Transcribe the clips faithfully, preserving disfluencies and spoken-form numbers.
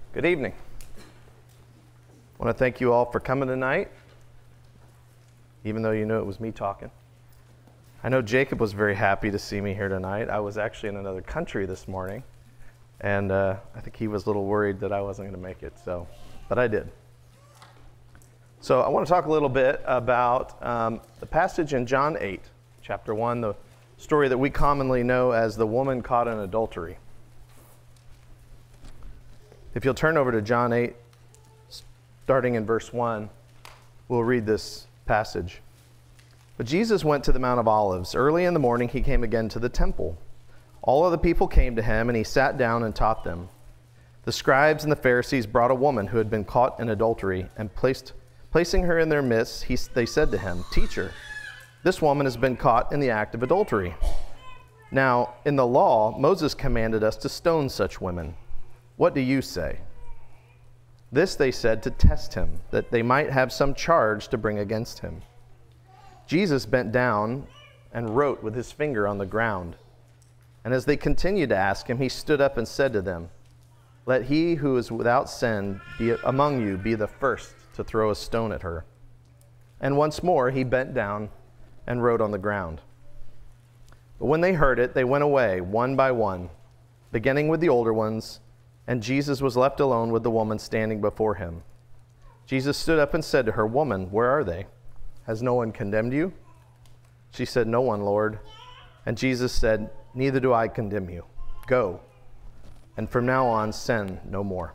Good evening. I want to thank you all for coming tonight, even though you knew it was me talking. I know Jacob was very happy to see me here tonight. I was actually in another country this morning, and uh, I think he was a little worried that I wasn't going to make it, so, but I did. So I want to talk a little bit about um, the passage in John eight, chapter one, the story that we commonly know as the woman caught in adultery. If you'll turn over to John eight, starting in verse one, we'll read this passage. But Jesus went to the Mount of Olives. Early in the morning he came again to the temple. All of the people came to him, and he sat down and taught them. The scribes and the Pharisees brought a woman who had been caught in adultery, and placed, placing her in their midst, he, they said to him, "Teacher, this woman has been caught in the act of adultery. Now, in the law, Moses commanded us to stone such women. What do you say?" This they said to test him, that they might have some charge to bring against him. Jesus bent down and wrote with his finger on the ground. And as they continued to ask him, he stood up and said to them, "Let he who is without sin be among you be the first to throw a stone at her." And once more he bent down and wrote on the ground. But when they heard it, they went away one by one, beginning with the older ones, and Jesus was left alone with the woman standing before him. Jesus stood up and said to her, "Woman, where are they? Has no one condemned you?" She said, "No one, Lord." And Jesus said, "Neither do I condemn you. Go, and from now on sin no more."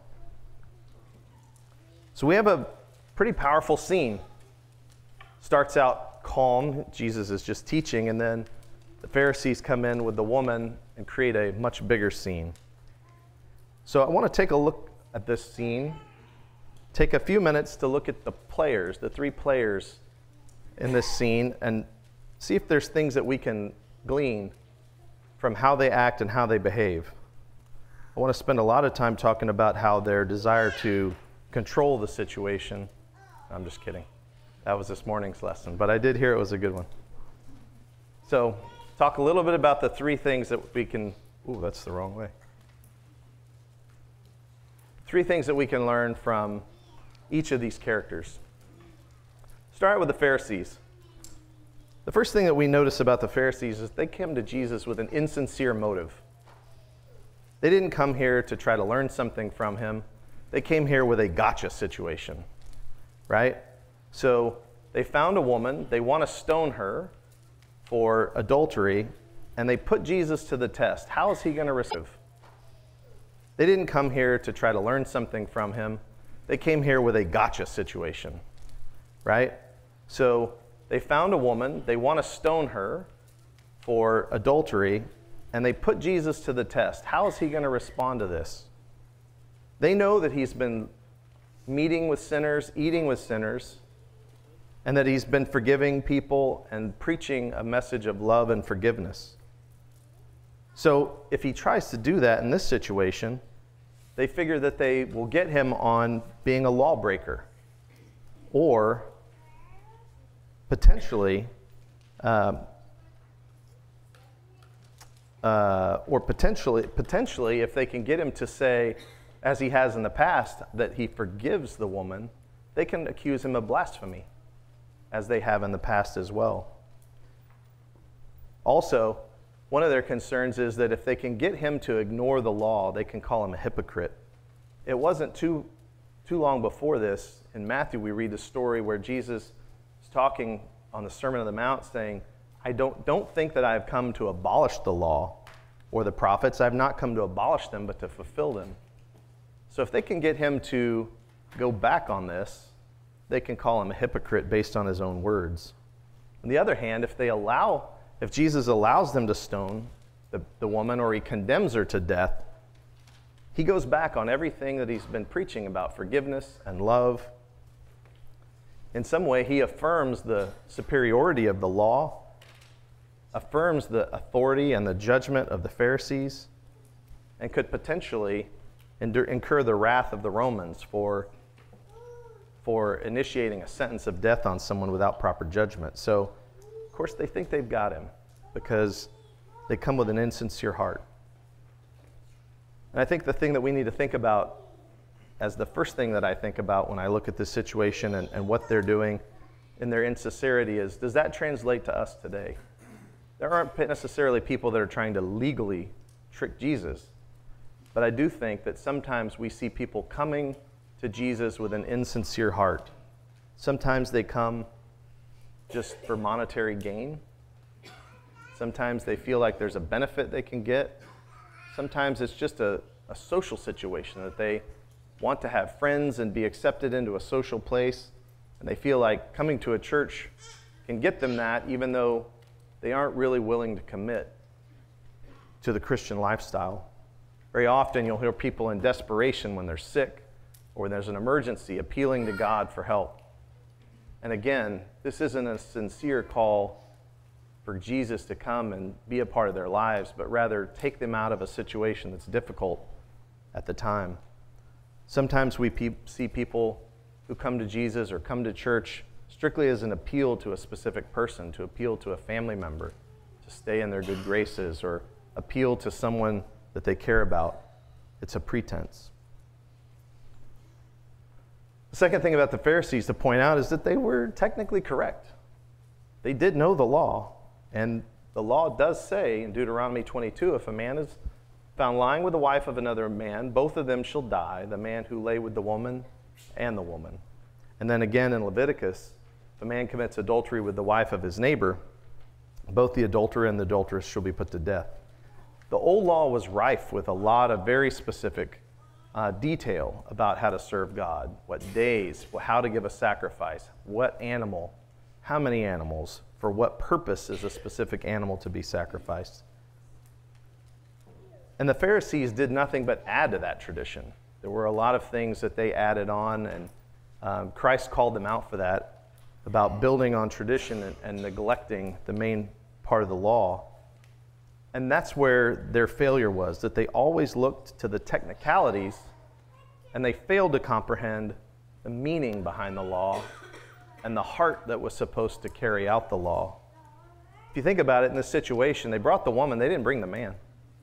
So we have a pretty powerful scene. Starts out calm, Jesus is just teaching, and then the Pharisees come in with the woman and create a much bigger scene. So I want to take a look at this scene, take a few minutes to look at the players, the three players in this scene, and see if there's things that we can glean from how they act and how they behave. I want to spend a lot of time talking about how their desire to control the situation. I'm just kidding. That was this morning's lesson, but I did hear it was a good one. So talk a little bit about the three things that we can, ooh, that's the wrong way. Three things that we can learn from each of these characters. Start with the Pharisees. The first thing that we notice about the Pharisees is they came to Jesus with an insincere motive. They didn't come here to try to learn something from him. They came here with a gotcha situation, right? So they found a woman, they want to stone her for adultery, and they put Jesus to the test. How is he going to receive? They didn't come here to try to learn something from him. They came here with a gotcha situation, right? So they found a woman, they want to stone her for adultery, and they put Jesus to the test. How is he going to respond to this? They know that he's been meeting with sinners, eating with sinners, and that he's been forgiving people and preaching a message of love and forgiveness. So if he tries to do that in this situation, they figure that they will get him on being a lawbreaker, or potentially, uh, uh, or potentially, potentially, if they can get him to say, as he has in the past, that he forgives the woman, they can accuse him of blasphemy, as they have in the past as well. Also, one of their concerns is that if they can get him to ignore the law, they can call him a hypocrite. It wasn't too, too long before this. In Matthew, we read the story where Jesus is talking on the Sermon on the Mount saying, I don't, don't think that I have come to abolish the law or the prophets. I have not come to abolish them, but to fulfill them. So if they can get him to go back on this, they can call him a hypocrite based on his own words. On the other hand, if they allow, if Jesus allows them to stone the, the woman, or he condemns her to death, he goes back on everything that he's been preaching about forgiveness and love. In some way, he affirms the superiority of the law, affirms the authority and the judgment of the Pharisees, and could potentially endure, incur the wrath of the Romans for, for initiating a sentence of death on someone without proper judgment. So, of course, they think they've got him because they come with an insincere heart. And I think the thing that we need to think about as the first thing that I think about when I look at this situation and, and what they're doing in their insincerity is, does that translate to us today? There aren't necessarily people that are trying to legally trick Jesus, but I do think that sometimes we see people coming to Jesus with an insincere heart. Sometimes they come just for monetary gain. Sometimes they feel like there's a benefit they can get. Sometimes it's just a, a social situation that they want to have friends and be accepted into a social place, and they feel like coming to a church can get them that, even though they aren't really willing to commit to the Christian lifestyle. Very often you'll hear people in desperation when they're sick or when there's an emergency appealing to God for help. And again, this isn't a sincere call for Jesus to come and be a part of their lives, but rather take them out of a situation that's difficult at the time. Sometimes we pe- see people who come to Jesus or come to church strictly as an appeal to a specific person, to appeal to a family member, to stay in their good graces, or appeal to someone that they care about. It's a pretense. The second thing about the Pharisees to point out is that they were technically correct. They did know the law, and the law does say in Deuteronomy twenty-two, if a man is found lying with the wife of another man, both of them shall die, the man who lay with the woman and the woman. And then again in Leviticus, if a man commits adultery with the wife of his neighbor, both the adulterer and the adulteress shall be put to death. The old law was rife with a lot of very specific uh, detail about how to serve God, what days, how to give a sacrifice, what animal, how many animals, for what purpose is a specific animal to be sacrificed. And the Pharisees did nothing but add to that tradition. There were a lot of things that they added on, and um, Christ called them out for that, about building on tradition and, and neglecting the main part of the law. And that's where their failure was, that they always looked to the technicalities and they failed to comprehend the meaning behind the law and the heart that was supposed to carry out the law. If you think about it, in this situation, they brought the woman, they didn't bring the man.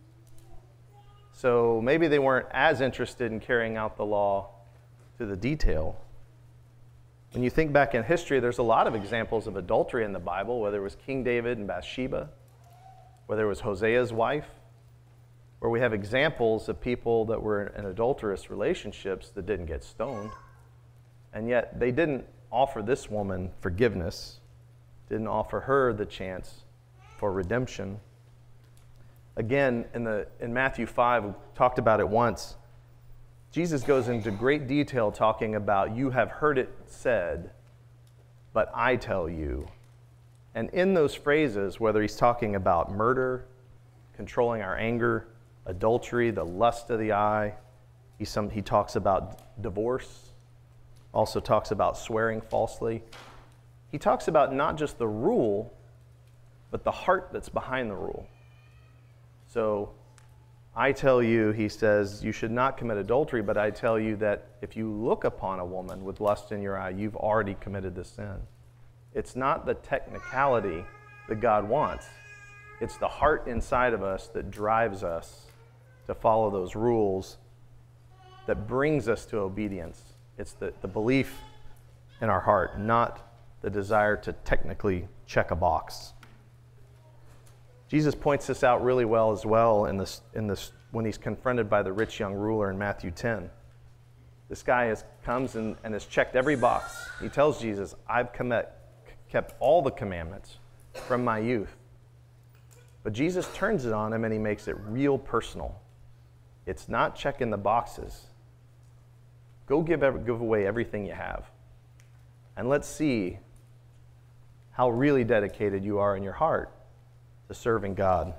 So maybe they weren't as interested in carrying out the law to the detail. When you think back in history, there's a lot of examples of adultery in the Bible, whether it was King David and Bathsheba, whether it was Hosea's wife, where we have examples of people that were in adulterous relationships that didn't get stoned, and yet they didn't offer this woman forgiveness, didn't offer her the chance for redemption. Again, in, the, in Matthew five, we talked about it once, Jesus goes into great detail talking about, you have heard it said, but I tell you. And in those phrases, whether he's talking about murder, controlling our anger, adultery, the lust of the eye, he, some, he talks about divorce, also talks about swearing falsely. He talks about not just the rule, but the heart that's behind the rule. So, I tell you, he says, you should not commit adultery, but I tell you that if you look upon a woman with lust in your eye, you've already committed the sin. It's not the technicality that God wants. It's the heart inside of us that drives us to follow those rules, that brings us to obedience. It's the, the belief in our heart, not the desire to technically check a box. Jesus points this out really well as well in this, in this, when he's confronted by the rich young ruler in Matthew ten. This guy has, comes and, and has checked every box. He tells Jesus, I've commit, kept all the commandments from my youth. But Jesus turns it on him and he makes it real personal. It's not checking the boxes. Go give, give away everything you have. And let's see how really dedicated you are in your heart to serving God.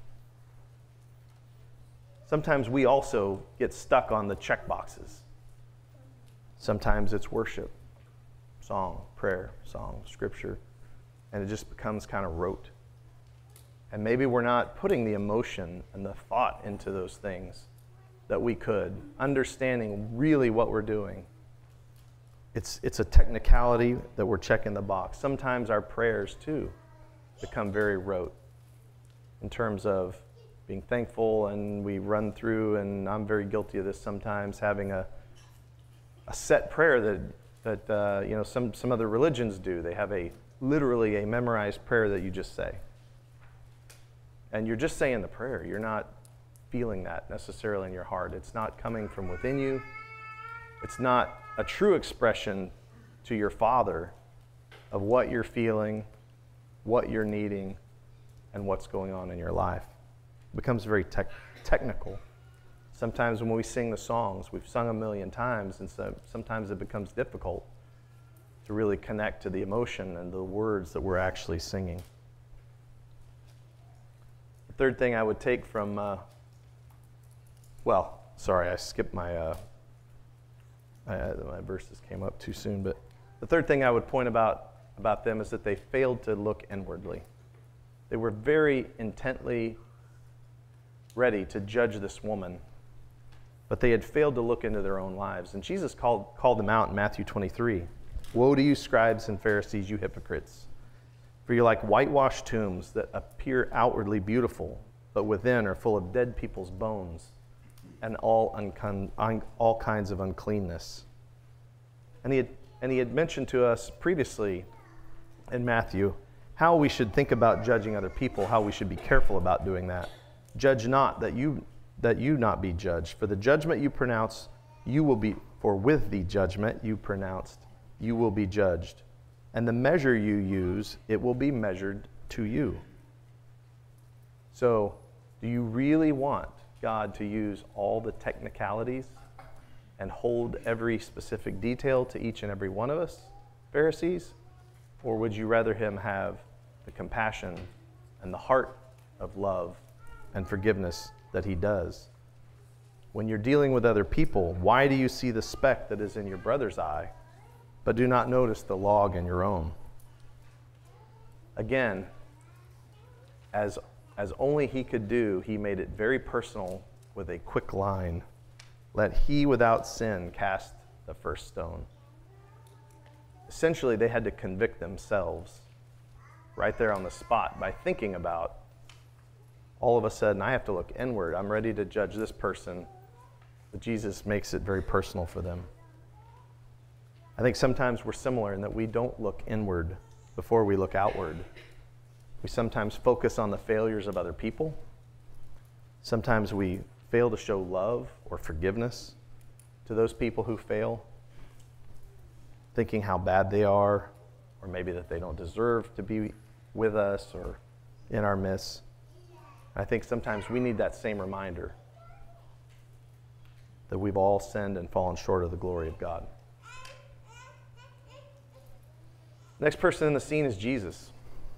Sometimes we also get stuck on the check boxes. Sometimes it's worship, song, prayer, song, scripture, and it just becomes kind of rote. And maybe we're not putting the emotion and the thought into those things that we could, understanding really what we're doing. It's, it's a technicality that we're checking the box. Sometimes our prayers, too, become very rote in terms of being thankful, and we run through, and I'm very guilty of this sometimes, having a a set prayer that, that uh, you know, some, some other religions do. They have a literally a memorized prayer that you just say. And you're just saying the prayer. You're not feeling that necessarily in your heart. It's not coming from within you. It's not a true expression to your Father of what you're feeling, what you're needing, and what's going on in your life. It becomes very tech- technical. Sometimes when we sing the songs, we've sung a million times, and so sometimes it becomes difficult to really connect to the emotion and the words that we're actually singing. The third thing I would take from, uh, well, sorry, I skipped my, uh, I, my verses came up too soon, but the third thing I would point about, about them is that they failed to look inwardly. They were very intently ready to judge this woman, but they had failed to look into their own lives. And Jesus called, called them out in Matthew twenty-three. Woe to you, scribes and Pharisees, you hypocrites! For you're like whitewashed tombs that appear outwardly beautiful, but within are full of dead people's bones and all, uncon- un- all kinds of uncleanness. And he, had, and he had mentioned to us previously in Matthew how we should think about judging other people, how we should be careful about doing that. Judge not, that you that you not be judged. For the judgment you pronounce, you will be, for with the judgment you pronounced, you will be judged. And the measure you use, it will be measured to you. So, do you really want God to use all the technicalities and hold every specific detail to each and every one of us, Pharisees? Or would you rather him have the compassion and the heart of love and forgiveness that he does? When you're dealing with other people, why do you see the speck that is in your brother's eye, but do not notice the log in your own? Again, as, as only he could do, he made it very personal with a quick line. Let he without sin cast the first stone. Essentially, they had to convict themselves right there on the spot by thinking about, all of a sudden, I have to look inward. I'm ready to judge this person. But Jesus makes it very personal for them. I think sometimes we're similar in that we don't look inward before we look outward. We sometimes focus on the failures of other people. Sometimes we fail to show love or forgiveness to those people who fail, thinking how bad they are, or maybe that they don't deserve to be with us or in our midst. I think sometimes we need that same reminder that we've all sinned and fallen short of the glory of God. Next person in the scene is Jesus.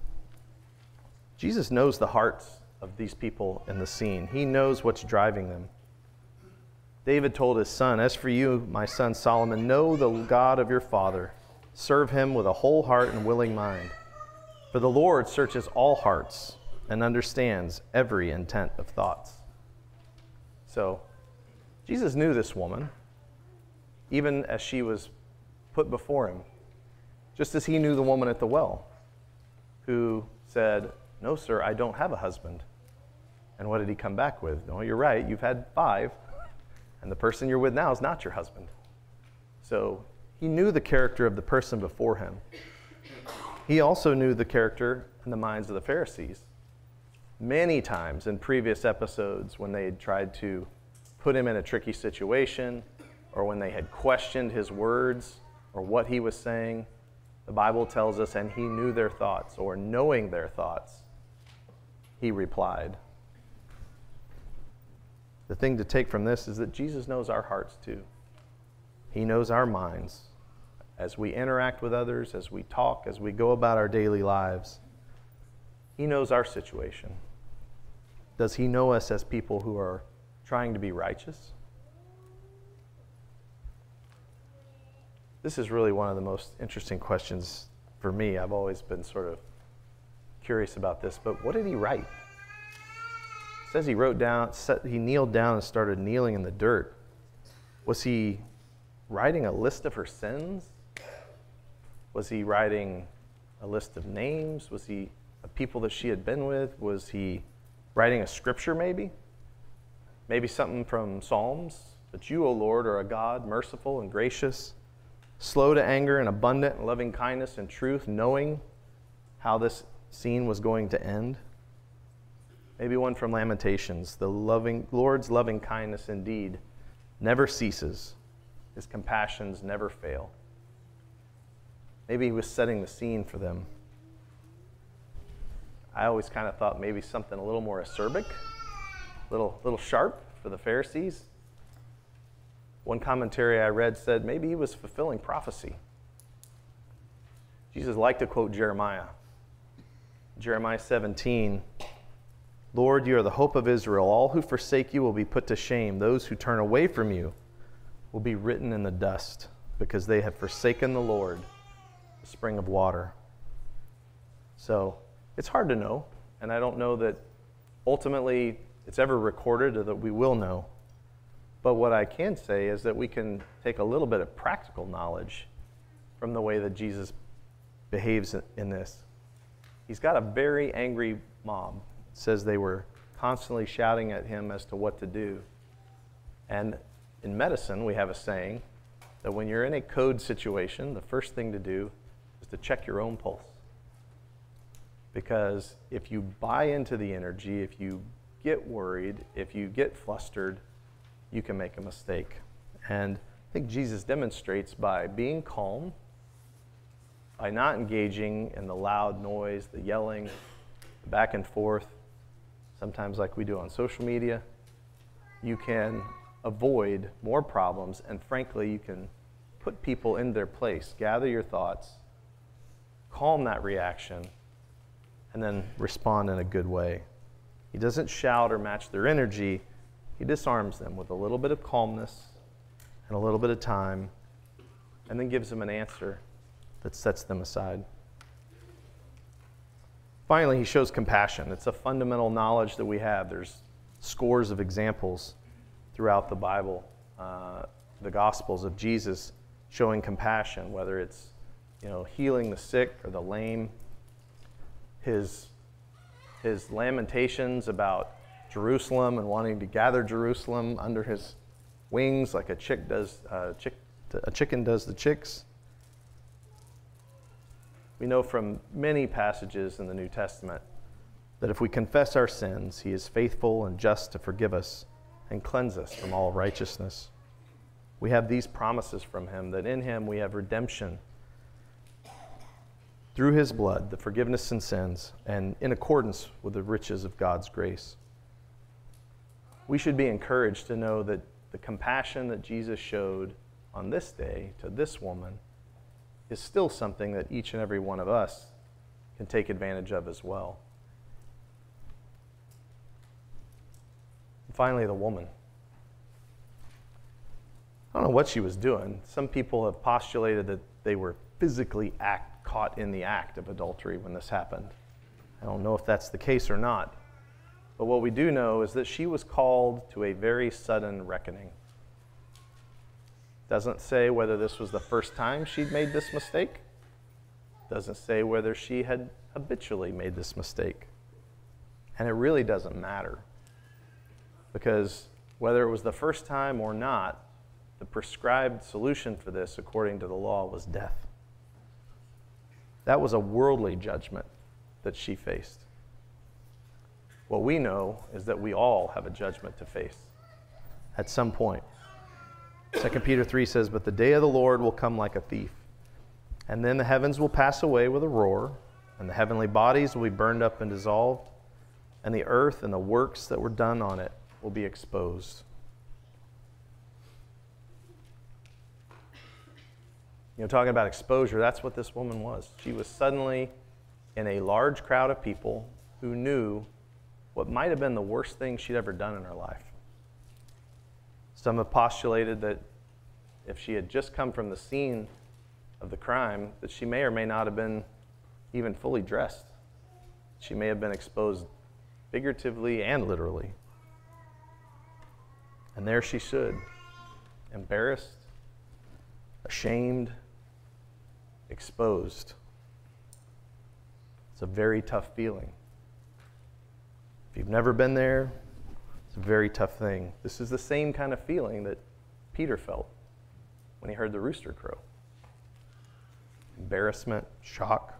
Jesus knows the hearts of these people in the scene. He knows what's driving them. David told his son, "As for you, my son Solomon, know the God of your father. Serve him with a whole heart and willing mind. For the Lord searches all hearts and understands every intent of thoughts." So, Jesus knew this woman, even as she was put before him, just as he knew the woman at the well, who said, "No, sir, I don't have a husband." And what did he come back with? "No, you're right, you've had five, and the person you're with now is not your husband." So, he knew the character of the person before him. He also knew the character and the minds of the Pharisees. Many times in previous episodes when they had tried to put him in a tricky situation, or when they had questioned his words or what he was saying, the Bible tells us, and he knew their thoughts, or knowing their thoughts, he replied. The thing to take from this is that Jesus knows our hearts too. He knows our minds. As we interact with others, as we talk, as we go about our daily lives, he knows our situation. Does he know us as people who are trying to be righteous? This is really one of the most interesting questions for me. I've always been sort of curious about this, but what did he write? It says he wrote down, he kneeled down and started kneeling in the dirt. Was he writing a list of her sins? Was he writing a list of names? Was he of people that she had been with? Was he writing a scripture maybe? Maybe something from Psalms But you, O Lord, are a God merciful and gracious, slow to anger and abundant in loving kindness and truth, knowing how this scene was going to end. Maybe one from Lamentations. The loving Lord's loving kindness indeed never ceases. His compassions never fail. Maybe he was setting the scene for them. I always kind of thought maybe something a little more acerbic, a little, little sharp for the Pharisees. One commentary I read said maybe he was fulfilling prophecy. Jesus liked to quote Jeremiah. Jeremiah seventeen, Lord, you are the hope of Israel. All who forsake you will be put to shame. Those who turn away from you will be written in the dust, because they have forsaken the Lord, the spring of water. So it's hard to know, and I don't know that ultimately it's ever recorded or that we will know. But what I can say is that we can take a little bit of practical knowledge from the way that Jesus behaves in this. He's got a very angry mob. It says they were constantly shouting at him as to what to do. And in medicine, we have a saying that when you're in a code situation, the first thing to do is to check your own pulse. Because if you buy into the energy, if you get worried, if you get flustered, you can make a mistake. And I think Jesus demonstrates by being calm, by not engaging in the loud noise, the yelling, the back and forth, sometimes like we do on social media, you can avoid more problems, and frankly, you can put people in their place, gather your thoughts, calm that reaction, and then respond in a good way. He doesn't shout or match their energy. He disarms them with a little bit of calmness and a little bit of time, and then gives them an answer that sets them aside. Finally, he shows compassion. It's a fundamental knowledge that we have. There's scores of examples throughout the Bible, uh, the Gospels, of Jesus showing compassion, whether it's, you know, healing the sick or the lame. His, his lamentations about Jerusalem and wanting to gather Jerusalem under his wings like a chick does, uh, chick, a chicken does the chicks. We know from many passages in the New Testament that if we confess our sins, he is faithful and just to forgive us and cleanse us from all righteousness. We have these promises from him, that in him we have redemption through his blood, the forgiveness of sins, and in accordance with the riches of God's grace. We should be encouraged to know that the compassion that Jesus showed on this day to this woman is still something that each and every one of us can take advantage of as well. And finally, the woman. I don't know what she was doing. Some people have postulated that they were physically act, caught in the act of adultery when this happened. I don't know if that's the case or not. But what we do know is that she was called to a very sudden reckoning. Doesn't say whether this was the first time she'd made this mistake. Doesn't say whether she had habitually made this mistake. And it really doesn't matter. Because whether it was the first time or not, the prescribed solution for this, according to the law, was death. That was a worldly judgment that she faced. What we know is that we all have a judgment to face at some point. Second Peter three says, but the day of the Lord will come like a thief, and then the heavens will pass away with a roar, and the heavenly bodies will be burned up and dissolved, and the earth and the works that were done on it will be exposed. You know, talking about exposure, that's what this woman was. She was suddenly in a large crowd of people who knew what might have been the worst thing she'd ever done in her life. Some have postulated that if she had just come from the scene of the crime, that she may or may not have been even fully dressed. She may have been exposed figuratively and literally. And there she stood, embarrassed, ashamed, exposed. It's a very tough feeling. If you've never been there, it's a very tough thing. This is the same kind of feeling that Peter felt when he heard the rooster crow. Embarrassment, shock.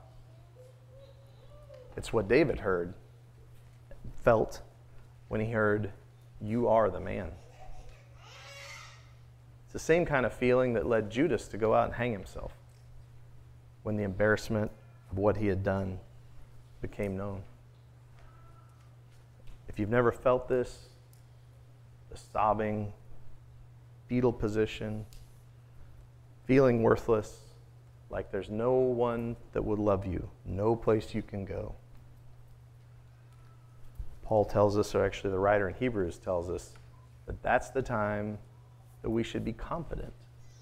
It's what David heard, felt when he heard, "You are the man." It's the same kind of feeling that led Judas to go out and hang himself when the embarrassment of what he had done became known. If you've never felt this, the sobbing, fetal position, feeling worthless, like there's no one that would love you, no place you can go. Paul tells us, or actually the writer in Hebrews tells us, that that's the time that we should be confident.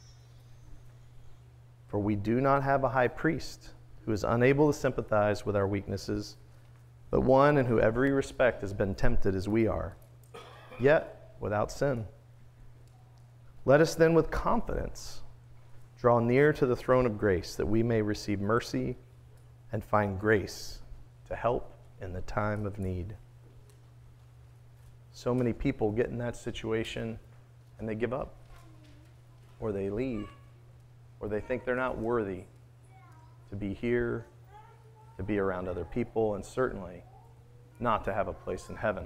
For we do not have a high priest who is unable to sympathize with our weaknesses, but one in whom every respect has been tempted as we are, yet without sin. Let us then with confidence draw near to the throne of grace, that we may receive mercy and find grace to help in the time of need. So many people get in that situation and they give up, or they leave, or they think they're not worthy to be here, to be around other people, and certainly not to have a place in heaven.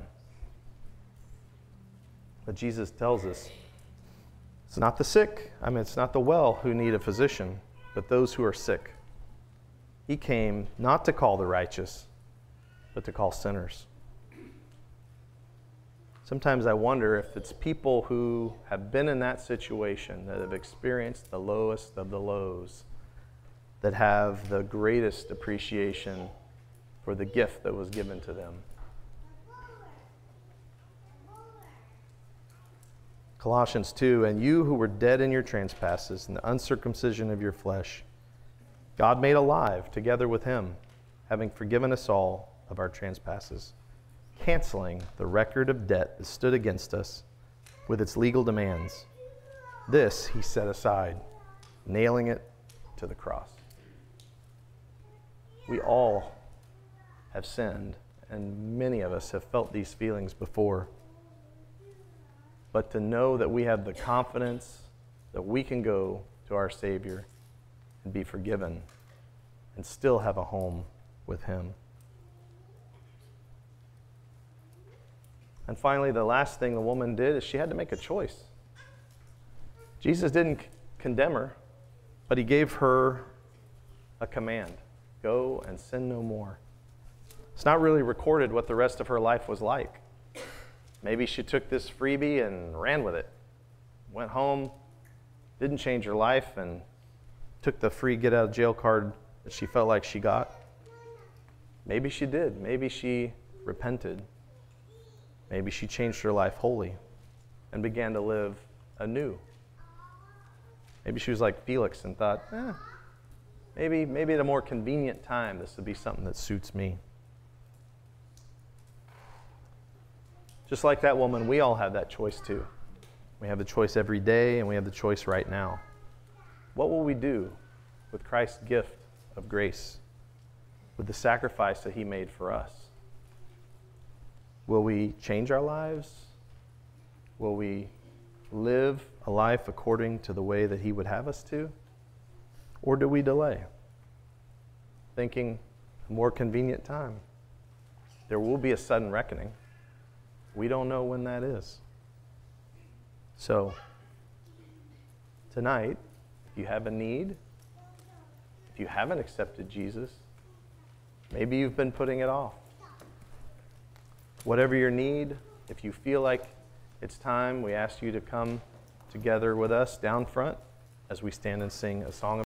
But Jesus tells us it's not the sick, I mean, it's not the well who need a physician, but those who are sick. He came not to call the righteous, but to call sinners. Sometimes I wonder if it's people who have been in that situation, that have experienced the lowest of the lows, that have the greatest appreciation for the gift that was given to them. Colossians two, and you who were dead in your trespasses and the uncircumcision of your flesh, God made alive together with him, having forgiven us all of our trespasses, canceling the record of debt that stood against us with its legal demands. This he set aside, nailing it to the cross. We all have sinned, and many of us have felt these feelings before. But to know that we have the confidence that we can go to our Savior and be forgiven and still have a home with him. And finally, the last thing the woman did is she had to make a choice. Jesus didn't c- condemn her, but he gave her a command. Go and sin no more. It's not really recorded what the rest of her life was like. Maybe she took this freebie and ran with it. Went home, didn't change her life, and took the free get out of jail card that she felt like she got. Maybe she did. Maybe she repented. Maybe she changed her life wholly and began to live anew. Maybe she was like Felix and thought, eh, maybe, maybe at a more convenient time, this would be something that suits me. Just like that woman, we all have that choice too. We have the choice every day, and we have the choice right now. What will we do with Christ's gift of grace, with the sacrifice that he made for us? Will we change our lives? Will we live a life according to the way that he would have us to? Or do we delay, thinking a more convenient time? There will be a sudden reckoning. We don't know when that is. So, tonight, if you have a need, if you haven't accepted Jesus, maybe you've been putting it off. Whatever your need, if you feel like it's time, we ask you to come together with us down front as we stand and sing a song of